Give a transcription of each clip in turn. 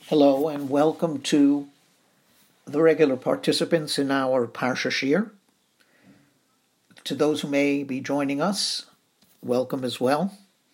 Hello and welcome to the regular participants in our Parsha Shir. To those who may be joining us, welcome as well.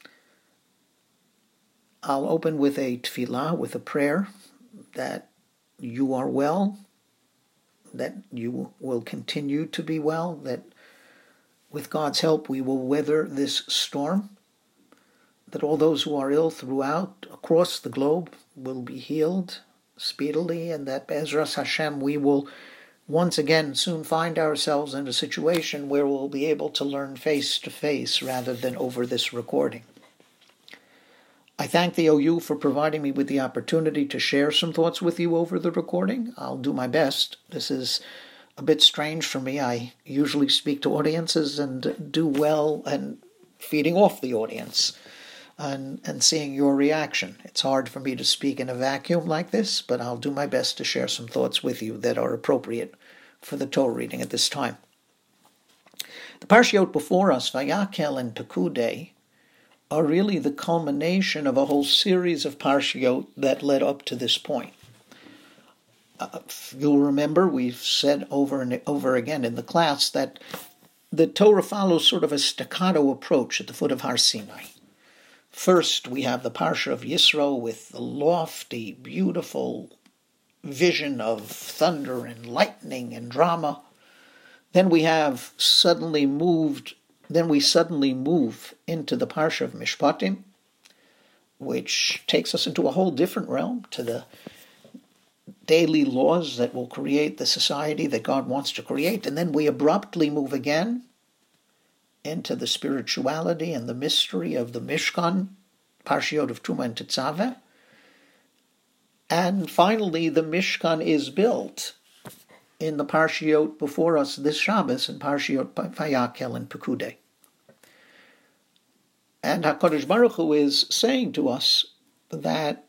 I'll open with a tefillah, with a prayer that you are well, that you will continue to be well, that with God's help we will weather this storm, that all those who are ill across the globe will be healed speedily, and that Be'ezras Hashem we will once again soon find ourselves in a situation where we'll be able to learn face to face rather than over this recording. I thank the OU for providing me with the opportunity to share some thoughts with you over the recording. I'll do my best. This is a bit strange for me. I usually speak to audiences and do well and feeding off the audience and seeing your reaction. It's hard for me to speak in a vacuum like this, but I'll do my best to share some thoughts with you that are appropriate for the Torah reading at this time. The Parshiot before us, Vayakel and Pekudei, are really the culmination of a whole series of Parshiot that led up to this point. You'll remember we've said over and over again in the class that the Torah follows sort of a staccato approach at the foot of Har Sinai. First, we have the Parsha of Yisro with the lofty, beautiful vision of thunder and lightning and drama. Then we suddenly move into the Parsha of Mishpatim, which takes us into a whole different realm, to the daily laws that will create the society that God wants to create. And then we abruptly move again into the spirituality and the mystery of the Mishkan, Parshiot of Truma and Tetzaveh. And finally, the Mishkan is built in the Parshiot before us this Shabbos, in Parshiot Vayakel and Pekudei. And HaKadosh Baruch Hu is saying to us that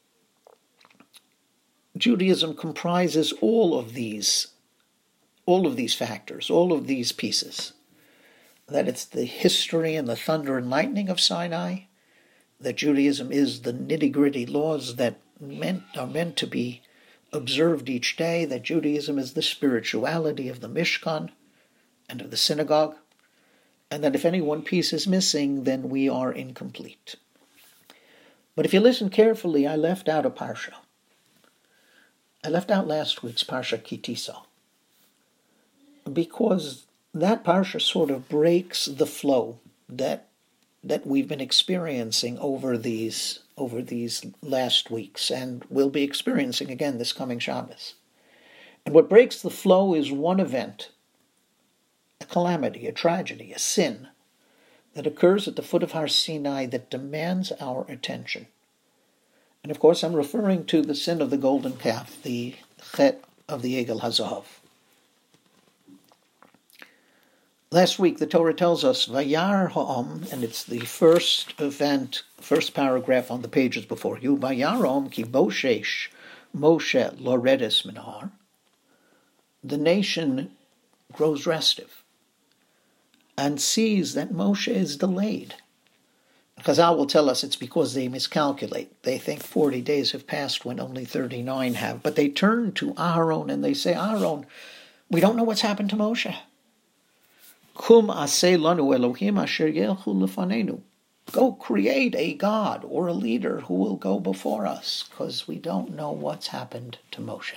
Judaism comprises all of these factors, all of these pieces. That it's the history and the thunder and lightning of Sinai, that Judaism is the nitty-gritty laws that are meant to be observed each day, that Judaism is the spirituality of the Mishkan and of the synagogue, and that if any one piece is missing, then we are incomplete. But if you listen carefully, I left out a parsha. I left out last week's Parsha Ki Tisa, because that parsha sort of breaks the flow that we've been experiencing over these last weeks, and will be experiencing again this coming Shabbos. And what breaks the flow is one event, a calamity, a tragedy, a sin that occurs at the foot of Har Sinai that demands our attention. And of course I'm referring to the sin of the golden calf, the chet of the Egel HaZahav. Last week, the Torah tells us, Vayar ha'om, and it's the first paragraph on the pages before you, Vayar ha'om ki boshesh Moshe loredes min har. The nation grows restive and sees that Moshe is delayed. Chazal will tell us it's because they miscalculate. They think 40 days have passed when only 39 have. But they turn to Aharon and they say, Aharon, we don't know what's happened to Moshe. Kum aseh lanu Elohim asher yelchu lefanenu. Go create a God or a leader who will go before us, because we don't know what's happened to Moshe.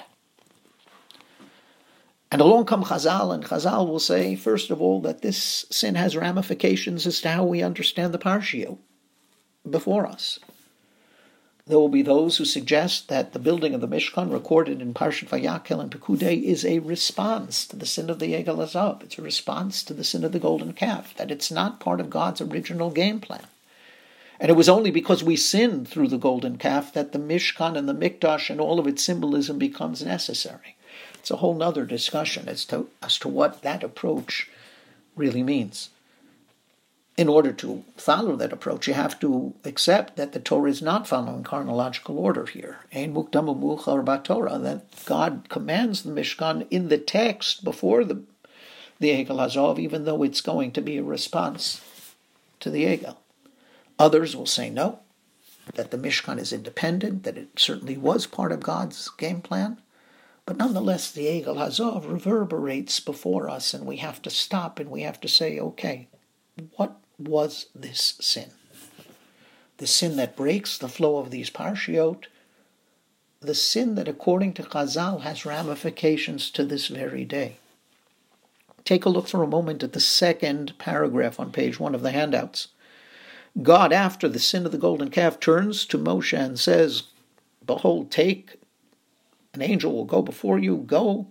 And along come Chazal, and Chazal will say, first of all, that this sin has ramifications as to how we understand the Parshiot before us. There will be those who suggest that the building of the Mishkan recorded in Parshat Vayakel and Pekudei is a response to the sin of the Egel HaZahav. It's a response to the sin of the golden calf, that it's not part of God's original game plan. And it was only because we sinned through the golden calf that the Mishkan and the Mikdash and all of its symbolism becomes necessary. It's a whole other discussion as to what that approach really means. In order to follow that approach, you have to accept that the Torah is not following chronological order here. Ein mukdam u'muchar b'Torah, that God commands the Mishkan in the text before the Egel HaZahav, even though it's going to be a response to the Egel. Others will say no. that the Mishkan is independent, that it certainly was part of God's game plan. But nonetheless, the Egel Hazov reverberates before us, and we have to stop and we have to say, okay, what was this sin? The sin that breaks the flow of these parshiot, the sin that, according to Chazal, has ramifications to this very day. Take a look for a moment at the second paragraph on page 1 of the handouts. God, after the sin of the golden calf, turns to Moshe and says, behold, take, an angel will go before you, go,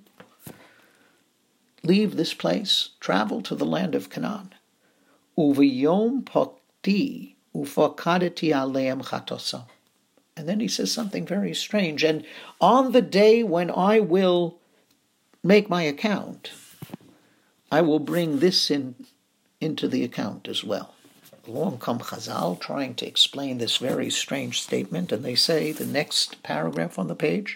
leave this place, travel to the land of Canaan. Uviyom pakti ufakadeti aleim chatosa. And then he says something very strange. And on the day when I will make my account, I will bring this sin into the account as well. Along come Chazal trying to explain this very strange statement, and they say, the next paragraph on the page,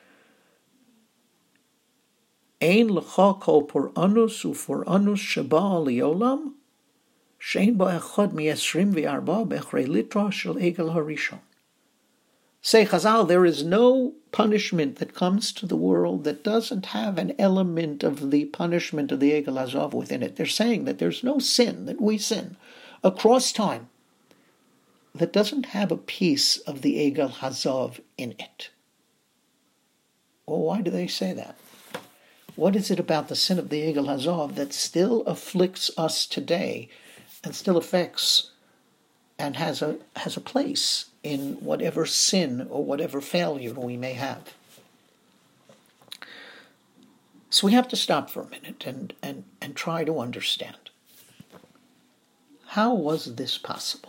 Ein lecha kol por anus ufor anus sheba liolam, shein ba echad mi-esrim v'arba bechrei litra shel egel harishon. Say Chazal, there is no punishment that comes to the world that doesn't have an element of the punishment of the Egel Hazov within it. They're saying that there's no sin, that we sin, across time, that doesn't have a piece of the Egel Hazov in it. Well, why do they say that? What is it about the sin of the Egel Hazov that still afflicts us today and still affects and has a place in whatever sin or whatever failure we may have? So we have to stop for a minute and try to understand. How was this possible?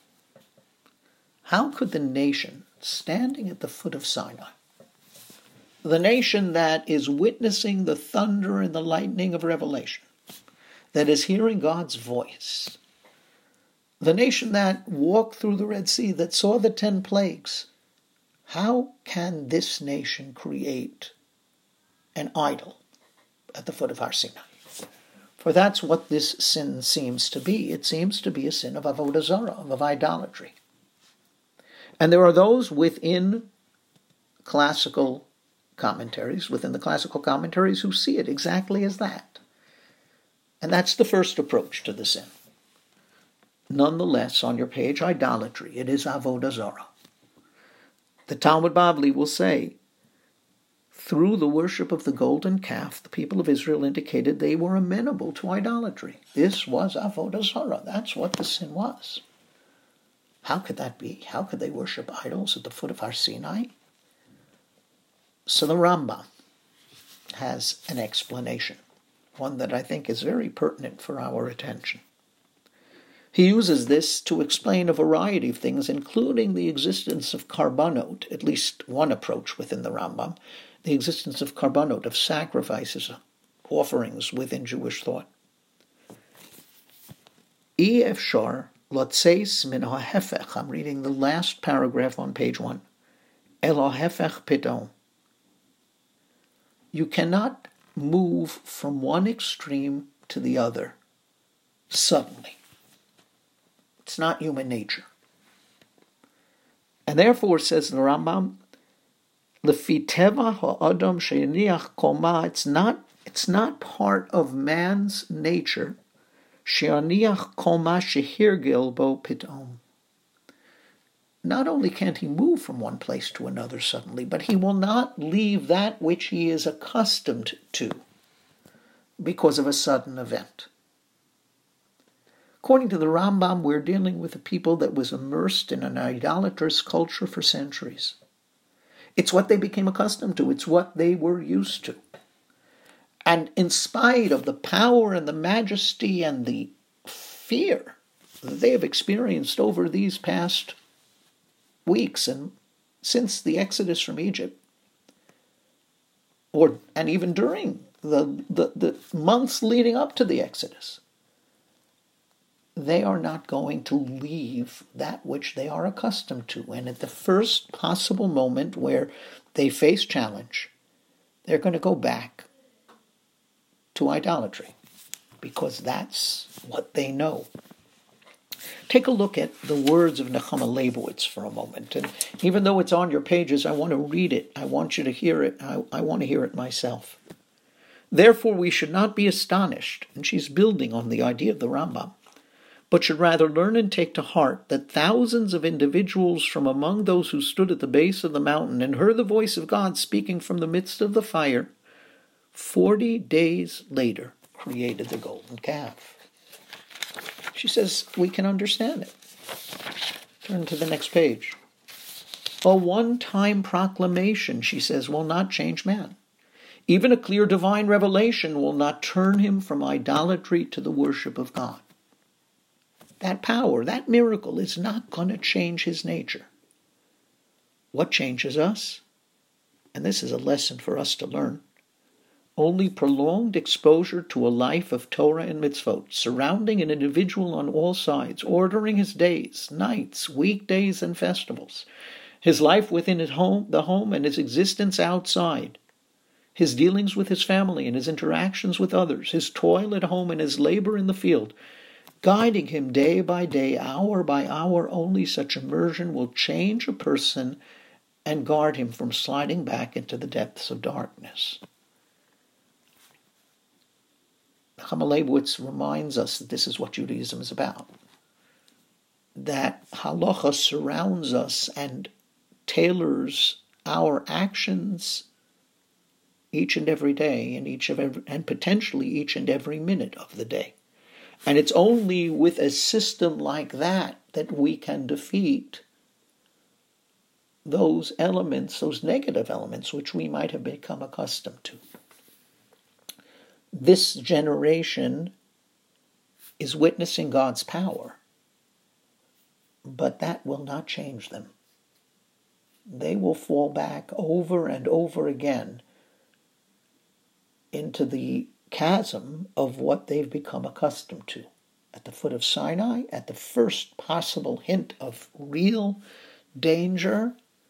How could the nation standing at the foot of Sinai, the nation that is witnessing the thunder and the lightning of revelation, that is hearing God's voice, the nation that walked through the Red Sea, that saw the 10 plagues, how can this nation create an idol at the foot of Har Sinai? For that's what this sin seems to be. It seems to be a sin of avodah zarah, of idolatry. And there are those within classical commentaries, who see it exactly as that. And that's the first approach to the sin. Nonetheless, on your page, idolatry, it is avodah zarah. The Talmud Bavli will say, through the worship of the golden calf, the people of Israel indicated they were amenable to idolatry. This was avodah zarah. That's what the sin was. How could that be? How could they worship idols at the foot of Har Sinai? So the Rambam has an explanation, one that I think is very pertinent for our attention. He uses this to explain a variety of things, including the existence of karbanot, at least one approach within the Rambam, the existence of karbanot, of sacrifices, offerings within Jewish thought. Efshar lotzeis min ha'hefech, I'm reading the last paragraph on page 1, el ha'hefech pidon. You cannot move from one extreme to the other suddenly. It's not human nature. And therefore, says the Rambam, Lefi teva ha'adam she'yaniach koma, it's not part of man's nature, she'yaniach koma shehirgil bo pitom. Not only can't he move from one place to another suddenly, but he will not leave that which he is accustomed to because of a sudden event. According to the Rambam, we're dealing with a people that was immersed in an idolatrous culture for centuries. It's what they became accustomed to. It's what they were used to. And in spite of the power and the majesty and the fear that they have experienced over these past weeks and since the exodus from Egypt, and even during the months leading up to the exodus, they are not going to leave that which they are accustomed to. And at the first possible moment where they face challenge, they're going to go back to idolatry, because that's what they know. Take a look at the words of Nechama Leibowitz for a moment. And even though it's on your pages, I want to read it. I want you to hear it. I want to hear it myself. Therefore, we should not be astonished, and she's building on the idea of the Rambam, but should rather learn and take to heart that thousands of individuals from among those who stood at the base of the mountain and heard the voice of God speaking from the midst of the fire, 40 days later created the golden calf. She says we can understand it. Turn to the next page. A one-time proclamation, she says, will not change man. Even a clear divine revelation will not turn him from idolatry to the worship of God. That power, that miracle is not going to change his nature. What changes us? And this is a lesson for us to learn. Only prolonged exposure to a life of Torah and mitzvot, surrounding an individual on all sides, ordering his days, nights, weekdays, and festivals, his life within his home, the home, and his existence outside, his dealings with his family and his interactions with others, his toil at home and his labor in the field, guiding him day by day, hour by hour. Only such immersion will change a person and guard him from sliding back into the depths of darkness. Nechama Leibowitz reminds us that this is what Judaism is about. That halacha surrounds us and tailors our actions each and every day, and potentially each and every minute of the day. And it's only with a system like that that we can defeat those elements, those negative elements, which we might have become accustomed to. This generation is witnessing God's power, but that will not change them. They will fall back over and over again into the chasm of what they've become accustomed to. At the foot of Sinai, at the first possible hint of real danger,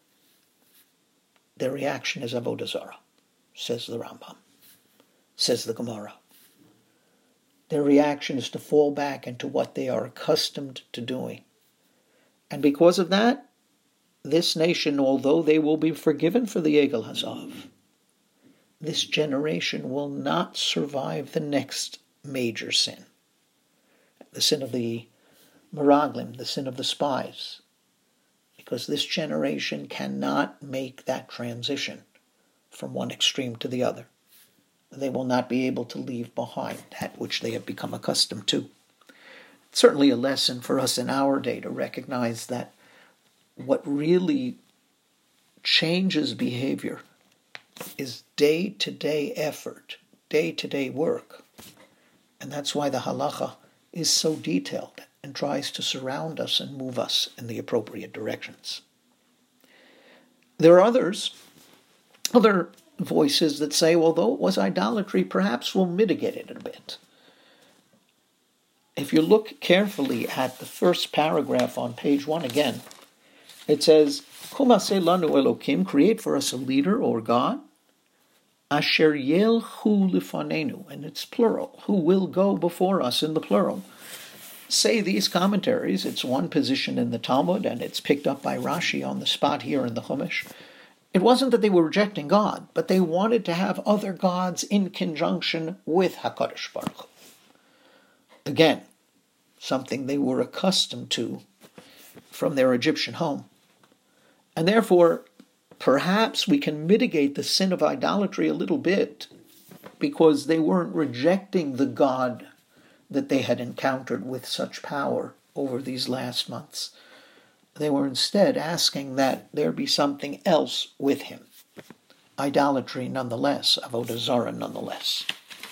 their reaction is Avodah Zarah, says the Rambam, says the Gemara. Their reaction is to fall back into what they are accustomed to doing. And because of that, this nation, although they will be forgiven for the Egel Hazav, this generation will not survive the next major sin, the sin of the Meraglim, the sin of the spies, because this generation cannot make that transition from one extreme to the other. They will not be able to leave behind that which they have become accustomed to. It's certainly a lesson for us in our day to recognize that what really changes behavior is day-to-day effort, day-to-day work. And that's why the halacha is so detailed and tries to surround us and move us in the appropriate directions. There are other voices that say, well, though it was idolatry, perhaps we'll mitigate it a bit. If you look carefully at the first paragraph on page 1 again, it says, Kumase lanu Elokim, create for us a leader or God, Asher yelchu lifanenu, and it's plural, who will go before us in the plural. Say these commentaries, it's one position in the Talmud, and it's picked up by Rashi on the spot here in the Chumash. It wasn't that they were rejecting God, but they wanted to have other gods in conjunction with HaKadosh Baruch Hu. Again, something they were accustomed to from their Egyptian home. And therefore, perhaps we can mitigate the sin of idolatry a little bit because they weren't rejecting the God that they had encountered with such power over these last months. They were instead asking that there be something else with him. Idolatry nonetheless, Avodah Zarah nonetheless.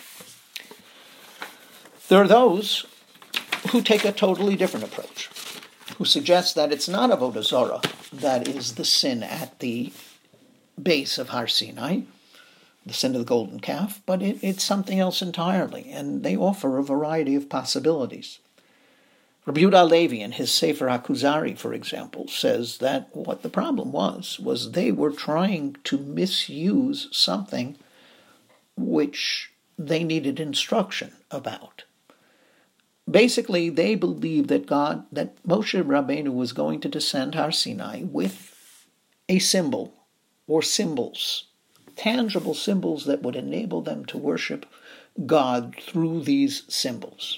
There are those who take a totally different approach, who suggest that it's not Avodah Zarah that is the sin at the base of Har Sinai, the sin of the golden calf, but it's something else entirely, and they offer a variety of possibilities. Rabbi Yehuda Halevi, in his Sefer HaKuzari, for example, says that what the problem was they were trying to misuse something which they needed instruction about. basically, they believed that Moshe Rabbeinu was going to descend Har Sinai with a symbol or symbols, tangible symbols that would enable them to worship God through these symbols.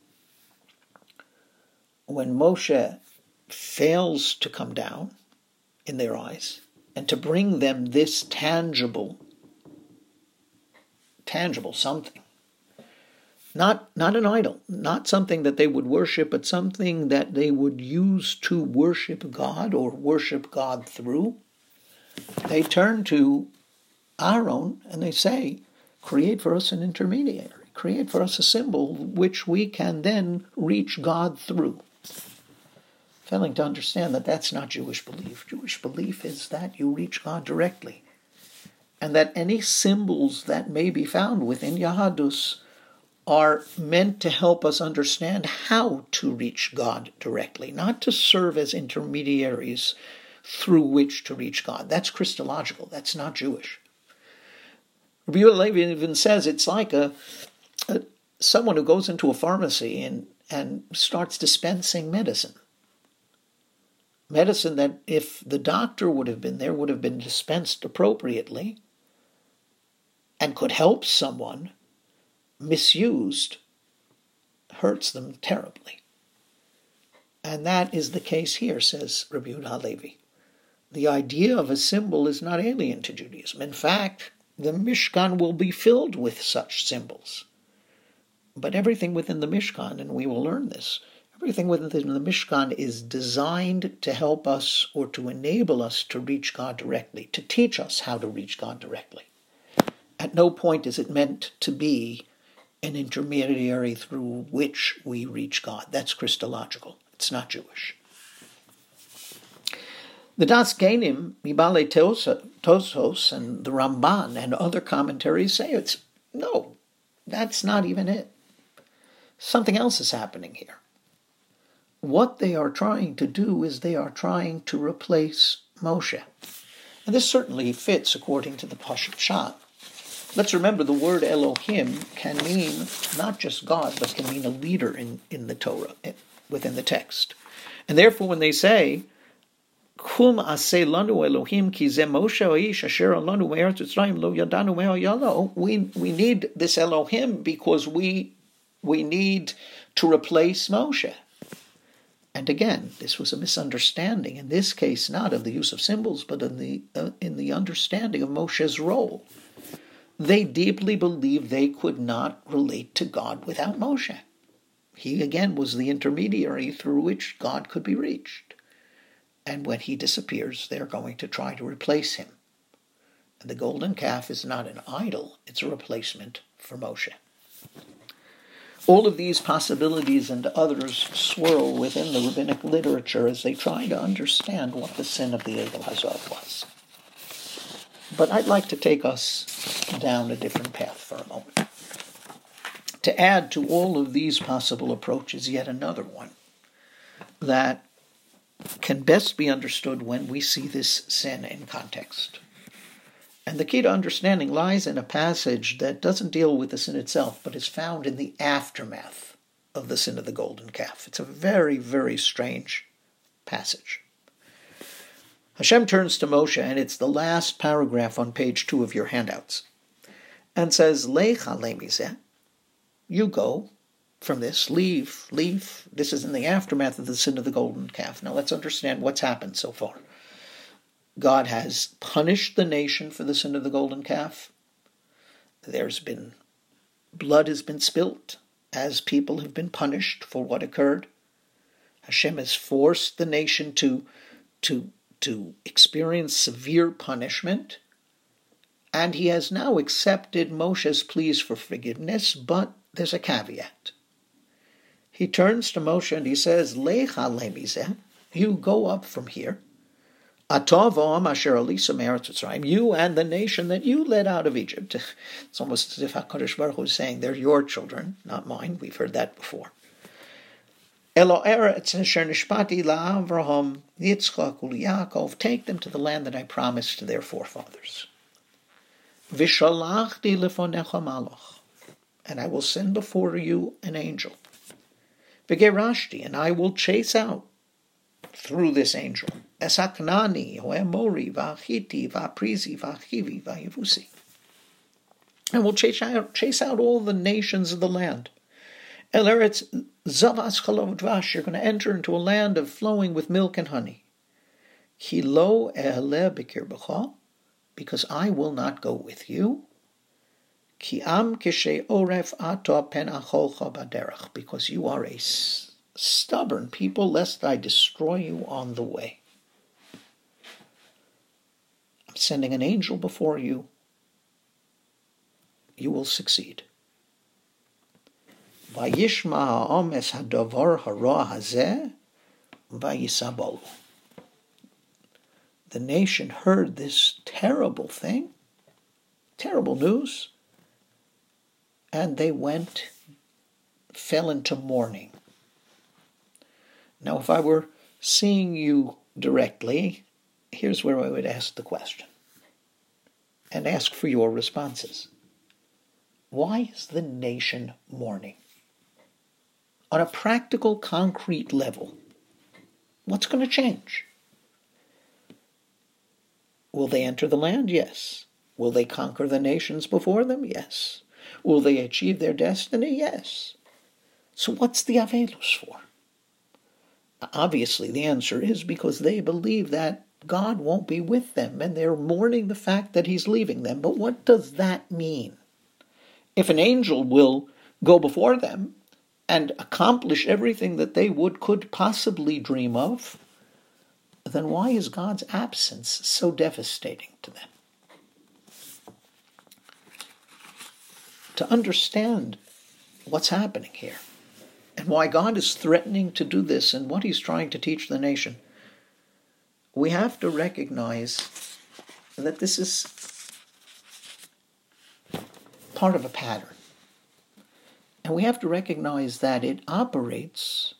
When Moshe fails to come down in their eyes and to bring them this tangible something, not an idol, not something that they would worship, but something that they would use to worship God or worship God through, they turn to Aaron and they say, create for us an intermediary, create for us a symbol which we can then reach God through. Failing to understand that that's not Jewish belief. Jewish belief is that you reach God directly, and that any symbols that may be found within Yahadus are meant to help us understand how to reach God directly, not to serve as intermediaries through which to reach God. That's Christological. That's not Jewish. Rabbi Yehuda Levi even says it's like someone who goes into a pharmacy and starts dispensing medicine. Medicine that, if the doctor would have been there, would have been dispensed appropriately and could help someone. Misused hurts them terribly. And that is the case here, says Rabbi Yehuda Levi. The idea of a symbol is not alien to Judaism. In fact, the Mishkan will be filled with such symbols. But everything within the Mishkan, and we will learn this, everything within the Mishkan is designed to help us or to enable us to reach God directly, to teach us how to reach God directly. At no point is it meant to be an intermediary through which we reach God. That's Christological. It's not Jewish. The Das Genim, Mibale Tosos, and the Ramban and other commentaries say no, that's not even it. Something else is happening here. What they are trying to do is they are trying to replace Moshe. And this certainly fits according to the Pashut Pshat. Let's remember the word Elohim can mean not just God, but can mean a leader in the Torah, within the text. And therefore when they say, Kum aseh lanu Elohim ki ze Moshe ha'ish asher alanu me'eretz Mitzrayim lo yadanu me'o yalo, we need this Elohim because we need to replace Moshe. And again, this was a misunderstanding, in this case not of the use of symbols, but in the understanding of Moshe's role. They deeply believed they could not relate to God without Moshe. He, again, was the intermediary through which God could be reached. And when he disappears, they're going to try to replace him. And the golden calf is not an idol, it's a replacement for Moshe. All of these possibilities and others swirl within the rabbinic literature as they try to understand what the sin of the Egel Hazav was. But I'd like to take us down a different path for a moment. To add to all of these possible approaches, yet another one that can best be understood when we see this sin in context. And the key to understanding lies in a passage that doesn't deal with the sin itself, but is found in the aftermath of the sin of the golden calf. It's a very, very strange passage. Hashem turns to Moshe, and it's the last paragraph on page 2 of your handouts, and says, Lecha lemizeh, you go from this, leave. This is in the aftermath of the sin of the golden calf. Now let's understand what's happened so far. God has punished the nation for the sin of the golden calf. Blood has been spilt as people have been punished for what occurred. Hashem has forced the nation to experience severe punishment, and he has now accepted Moshe's pleas for forgiveness, but there's a caveat. He turns to Moshe and he says, Lecha lemizeh, you go up from here, Atov v'om asher alisa me'eretz Mitzrayim, you and the nation that you led out of Egypt. It's almost as if HaKadosh Baruch Hu is saying, they're your children, not mine. We've heard that before. Elo eretz asher nishpati la'Avraham, Yitzchak, u'Yaakov, take them to the land that I promised to their forefathers. V'shalachti lefonecha malach, and I will send before you an angel. V'gerashti, and I will chase out through this angel Esaknani, Hoemori, Vahiti, Vaprizi, Vahivi, Vayevusi. And will chase out all the nations of the land. El Eretz Zavas Chalov Dvash, you're going to enter into a land of flowing with milk and honey. Ki lo e'eleh b'kirbecha, because I will not go with you. Ki am kishe oref ato pen acholcha baderech, because you are a stubborn people, lest I destroy you on the way. I'm sending an angel before you. You will succeed. Vayishma ha'om es hadavar hara hazeh vayisabolu. The nation heard this terrible thing, terrible news, and they fell into mourning. Now, if I were seeing you directly, here's where I would ask the question and ask for your responses. Why is the nation mourning? On a practical, concrete level, what's going to change? Will they enter the land? Yes. Will they conquer the nations before them? Yes. Will they achieve their destiny? Yes. So what's the Avelus for? Obviously, the answer is because they believe that God won't be with them, and they're mourning the fact that he's leaving them. But what does that mean? If an angel will go before them and accomplish everything that they could possibly dream of, then why is God's absence so devastating to them? To understand what's happening here and why God is threatening to do this and what he's trying to teach the nation, we have to recognize that this is part of a pattern. And we have to recognize that it operates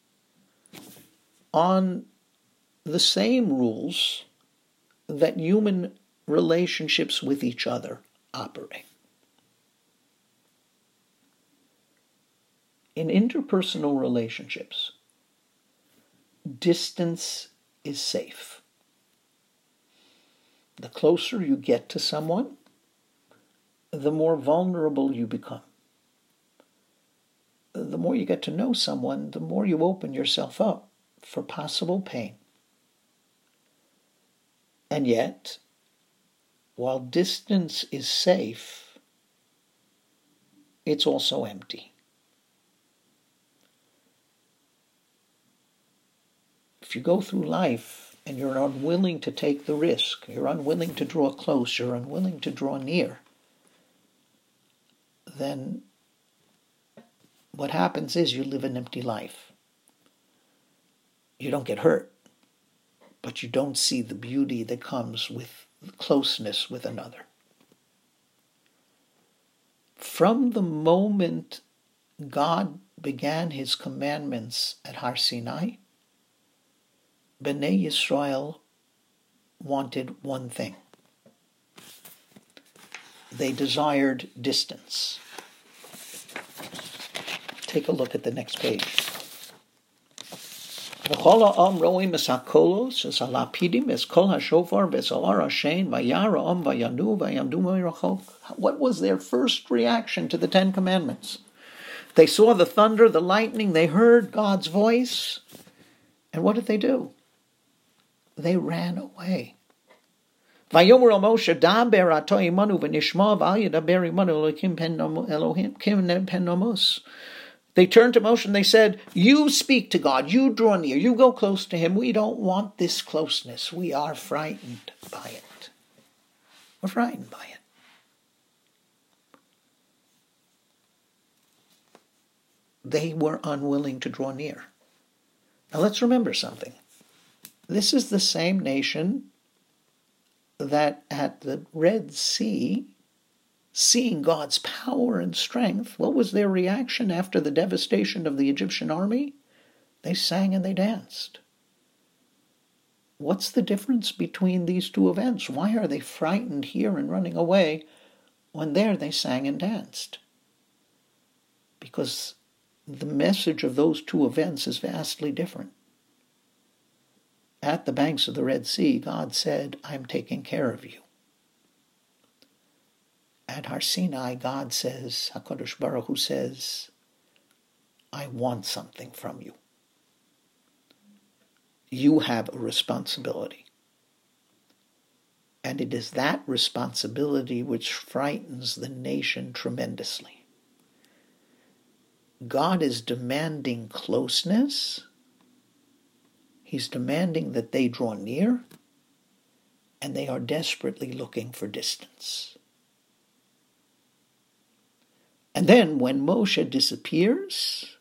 on the same rules that human relationships with each other operate. In interpersonal relationships, distance is safe. The closer you get to someone, the more vulnerable you become. The more you get to know someone, the more you open yourself up for possible pain. And yet, while distance is safe, it's also empty. If you go through life and you're unwilling to take the risk, you're unwilling to draw close, you're unwilling to draw near, then what happens is you live an empty life. You don't get hurt, but you don't see the beauty that comes with closeness with another. From the moment God began his commandments at Har Sinai, Bnei Yisrael wanted one thing. They desired distance. Take a look at the next page. What was their first reaction to the Ten Commandments? They saw the thunder, the lightning, they heard God's voice, and what did they do? They ran away. Vayomer el Moshe, daber ato imanu v'nishma v'al yadaber imanu Elohim pen nomos. They turned to Moshe and they said, you speak to God, you draw near, you go close to him. We don't want this closeness. We are frightened by it. We're frightened by it. They were unwilling to draw near. Now let's remember something. This is the same nation that at the Red Sea, seeing God's power and strength, what was their reaction after the devastation of the Egyptian army? They sang and they danced. What's the difference between these two events? Why are they frightened here and running away when there they sang and danced? Because the message of those two events is vastly different. At the banks of the Red Sea, God said, I'm taking care of you. At Har Sinai, God says, HaKadosh Baruch Hu says, I want something from you. You have a responsibility. And it is that responsibility which frightens the nation tremendously. God is demanding closeness. He's demanding that they draw near, and they are desperately looking for distance. And then when Moshe disappears,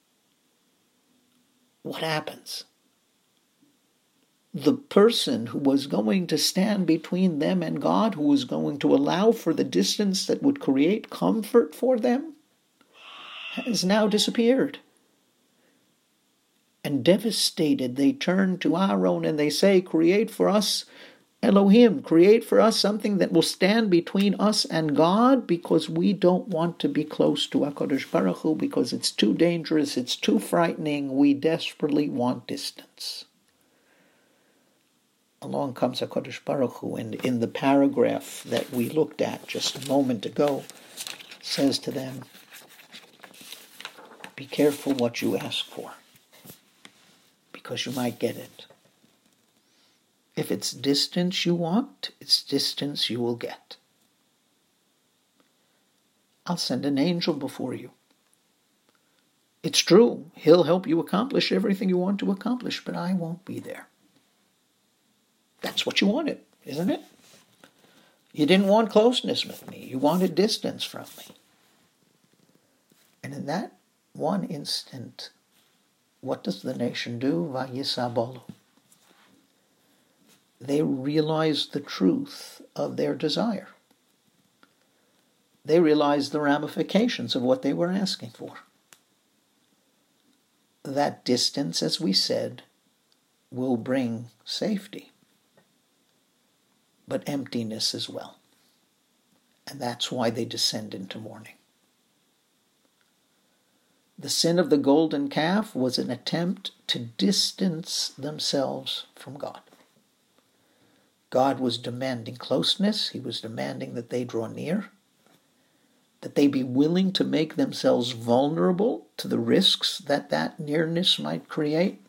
what happens? The person who was going to stand between them and God, who was going to allow for the distance that would create comfort for them, has now disappeared. And devastated, they turn to Aaron and they say, create for us Elohim, create for us something that will stand between us and God, because we don't want to be close to HaKadosh Baruch Hu, because it's too dangerous, it's too frightening, we desperately want distance. Along comes HaKadosh Baruch Hu, and in the paragraph that we looked at just a moment ago, says to them, be careful what you ask for, because you might get it. If it's distance you want, it's distance you will get. I'll send an angel before you. It's true, he'll help you accomplish everything you want to accomplish, but I won't be there. That's what you wanted, isn't it? You didn't want closeness with me. You wanted distance from me. And in that one instant, what does the nation do? Vayisabolu. They realize the truth of their desire. They realize the ramifications of what they were asking for. That distance, as we said, will bring safety, but emptiness as well. And that's why they descend into mourning. The sin of the golden calf was an attempt to distance themselves from God. God was demanding closeness. He was demanding that they draw near, that they be willing to make themselves vulnerable to the risks that that nearness might create.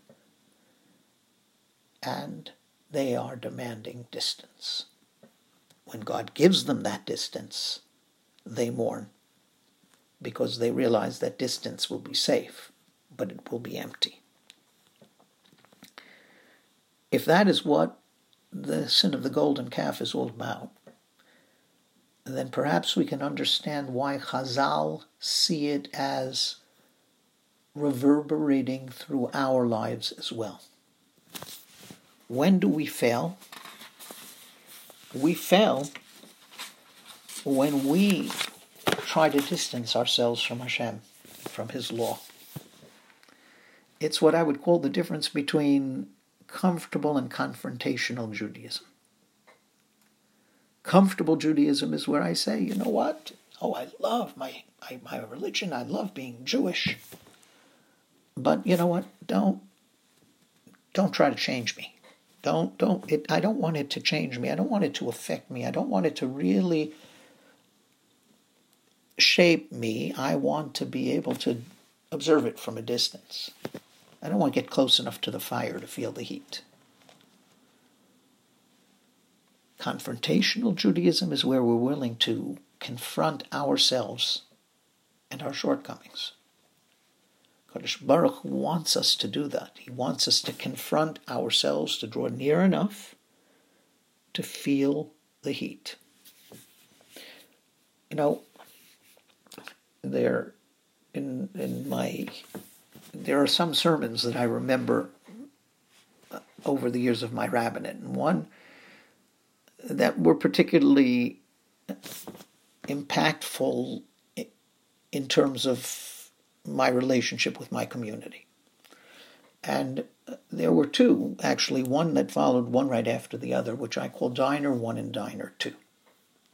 And they are demanding distance. When God gives them that distance, they mourn, because they realize that distance will be safe, but it will be empty. If that is what the sin of the golden calf is all about, then perhaps we can understand why Chazal see it as reverberating through our lives as well. When do we fail? We fail when we try to distance ourselves from Hashem, from His law. It's what I would call the difference between comfortable and confrontational Judaism. Comfortable Judaism is where I say, you know what? Oh, I love my religion. I love being Jewish. But you know what? Don't try to change me. I don't want it to change me. I don't want it to affect me. I don't want it to really shape me. I want to be able to observe it from a distance. I don't want to get close enough to the fire to feel the heat. Confrontational Judaism is where we're willing to confront ourselves and our shortcomings. Kadosh Baruch wants us to do that. He wants us to confront ourselves, to draw near enough to feel the heat. You know, there are some sermons that I remember over the years of my rabbinate, and one that were particularly impactful in terms of my relationship with my community. And there were two, actually, one that followed one right after the other, which I call Diner 1 and Diner 2.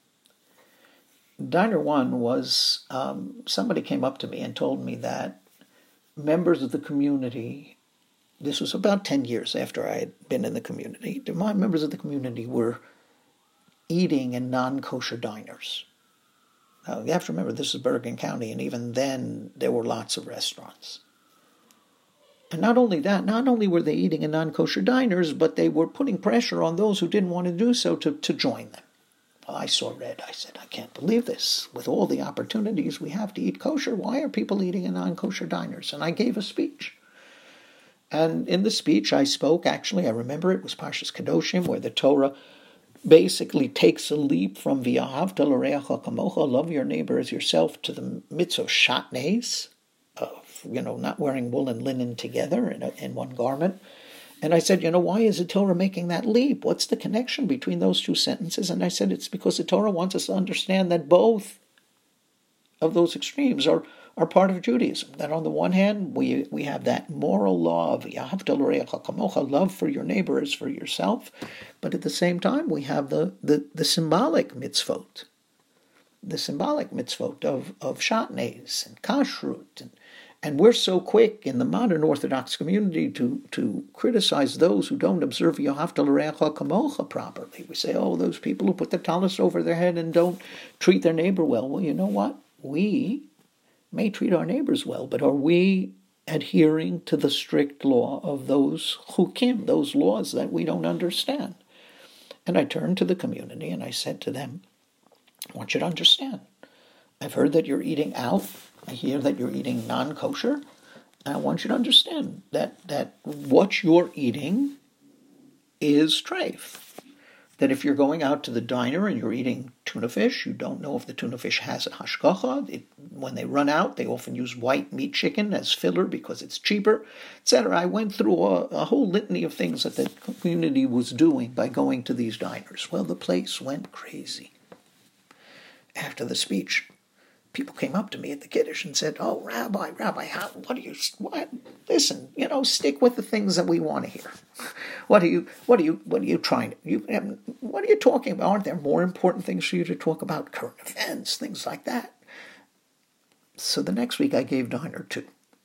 Diner 1 was, somebody came up to me and told me that members of the community, this was about 10 years after I had been in the community, my members of the community were eating in non-kosher diners. Now, you have to remember, this is Bergen County, and even then there were lots of restaurants. And not only that, not only were they eating in non-kosher diners, but they were putting pressure on those who didn't want to do so to join them. Well, I saw red. I said, I can't believe this. With all the opportunities we have to eat kosher, why are people eating in non-kosher diners? And I gave a speech. And in the speech I spoke, actually, I remember it was Parshas Kedoshim, where the Torah basically takes a leap from V'ahavta l'reacha kamocha, love your neighbor as yourself, to the mitzvah shatnez, of, not wearing wool and linen together in one garment. And I said, why is the Torah making that leap? What's the connection between those two sentences? And I said, it's because the Torah wants us to understand that both of those extremes are part of Judaism. That on the one hand, we have that moral law of V'ahavta l'reacha kamocha, love for your neighbor as for yourself, but at the same time we have the symbolic mitzvot, of shatnez and kashrut, and we're so quick in the modern Orthodox community to criticize those who don't observe V'ahavta l'reacha kamocha properly. We say, those people who put the talis over their head and don't treat their neighbor well. Well, you know what? We may treat our neighbors well, but are we adhering to the strict law of those chukim, those laws that we don't understand? And I turned to the community and I said to them, I want you to understand. I've heard that you're eating out. I hear that you're eating non-kosher. And I want you to understand that what you're eating is treif. That if you're going out to the diner and you're eating tuna fish, you don't know if the tuna fish has a hashgacha. When they run out, they often use white meat chicken as filler because it's cheaper, etc. I went through a whole litany of things that the community was doing by going to these diners. Well, the place went crazy. After the speech, people came up to me at the Kiddush and said, Rabbi, listen, stick with the things that we want to hear. What are you trying to, what are you talking about? Aren't there more important things for you to talk about? Current events, things like that. So the next week I gave Diner 2.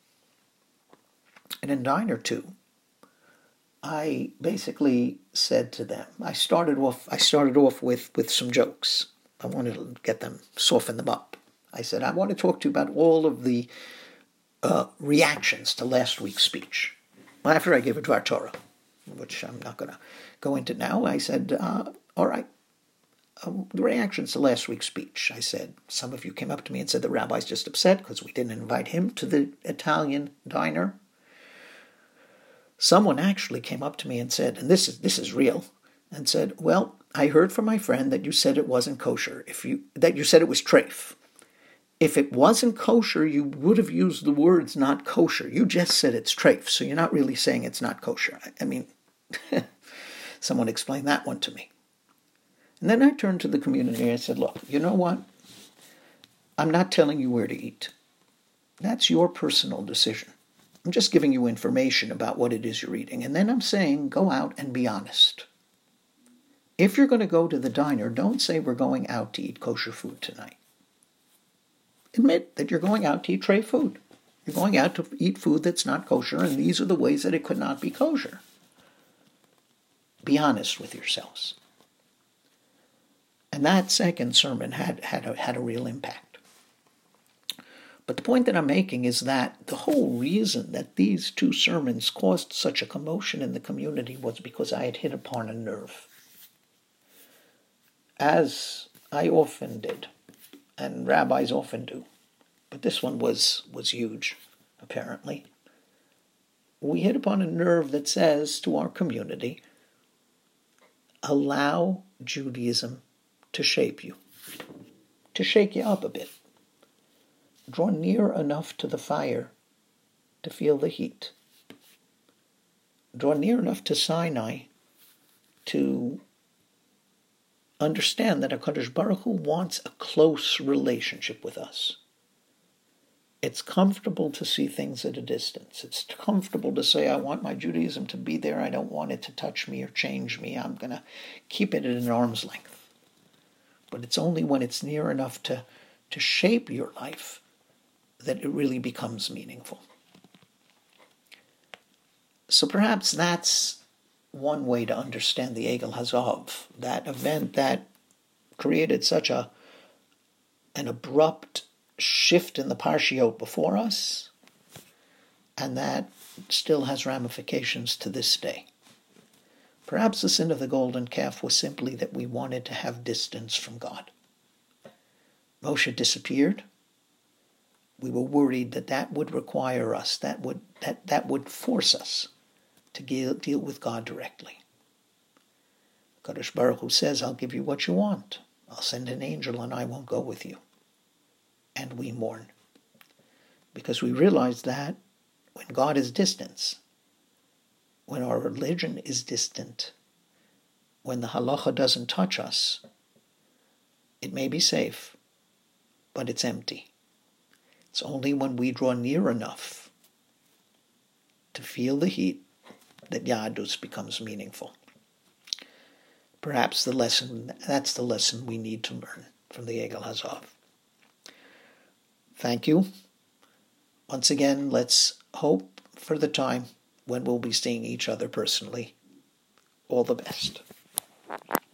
And in Diner 2, I basically said to them, I started off with some jokes. I wanted to soften them up. I said, I want to talk to you about all of the reactions to last week's speech. After I gave a Dvar Torah, which I'm not going to go into now, I said, all right, the reactions to last week's speech. I said, some of you came up to me and said the rabbi's just upset because we didn't invite him to the Italian diner. Someone actually came up to me and said, and this is real, and said, well, I heard from my friend that you said it wasn't kosher, that you said it was treif. If it wasn't kosher, you would have used the words not kosher. You just said it's treif, so you're not really saying it's not kosher. I mean, someone explained that one to me. And then I turned to the community and I said, look, you know what? I'm not telling you where to eat. That's your personal decision. I'm just giving you information about what it is you're eating. And then I'm saying, go out and be honest. If you're going to go to the diner, don't say we're going out to eat kosher food tonight. Admit that you're going out to eat treif food. You're going out to eat food that's not kosher, and these are the ways that it could not be kosher. Be honest with yourselves. And that second sermon had a real impact. But the point that I'm making is that the whole reason that these two sermons caused such a commotion in the community was because I had hit upon a nerve. As I often did, and rabbis often do, but this one was huge, apparently. We hit upon a nerve that says to our community, allow Judaism to shape you, to shake you up a bit. Draw near enough to the fire to feel the heat. Draw near enough to Sinai to understand that HaKadosh Baruch Hu wants a close relationship with us. It's comfortable to see things at a distance. It's comfortable to say, I want my Judaism to be there. I don't want it to touch me or change me. I'm going to keep it at an arm's length. But it's only when it's near enough to shape your life that it really becomes meaningful. So perhaps that's one way to understand the Egel Hazov, that event that created such an abrupt shift in the Parshiot before us, and that still has ramifications to this day. Perhaps the sin of the golden calf was simply that we wanted to have distance from God. Moshe disappeared. We were worried that would require us, that would force us to deal with God directly. Kadosh Baruch Hu says, I'll give you what you want. I'll send an angel and I won't go with you. And we mourn. Because we realize that when God is distant, when our religion is distant, when the halacha doesn't touch us, it may be safe, but it's empty. It's only when we draw near enough to feel the heat that Yadus becomes meaningful. Perhaps that's the lesson we need to learn from the Egel Hazov. Thank you. Once again, let's hope for the time when we'll be seeing each other personally. All the best.